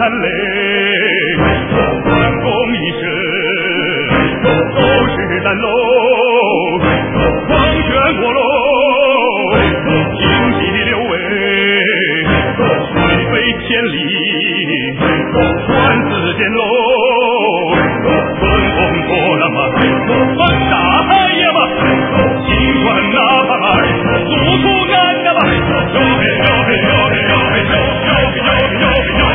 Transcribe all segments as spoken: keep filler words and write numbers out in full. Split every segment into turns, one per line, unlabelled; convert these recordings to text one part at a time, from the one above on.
叹泪，关公一生都是烂喽，黄泉过喽，荆棘流尾，水飞千里，船自见喽，春风破浪啊，翻大海呀嘛，尽管哪怕嘛，速速赶呀嘛，哟嘿哟嘿哟嘿哟嘿哟哟嘿哟嘿哟嘿哟。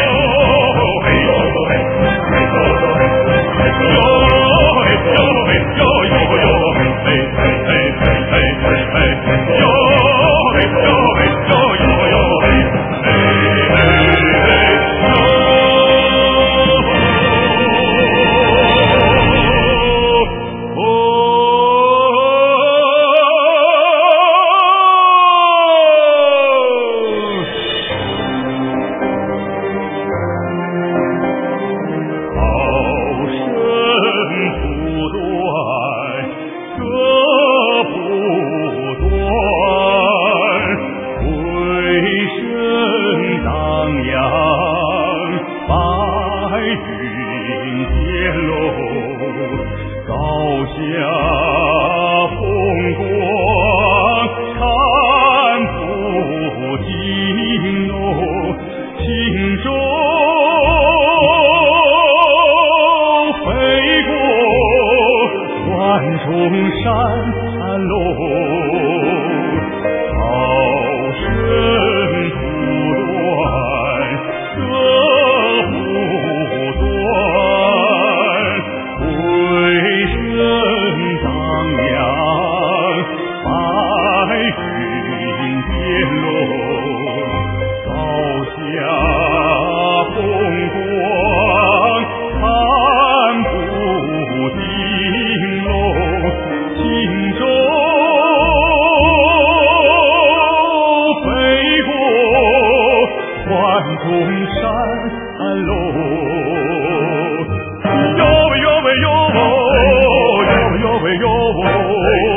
哟喂哟喂哟，哟喂哟喂哟。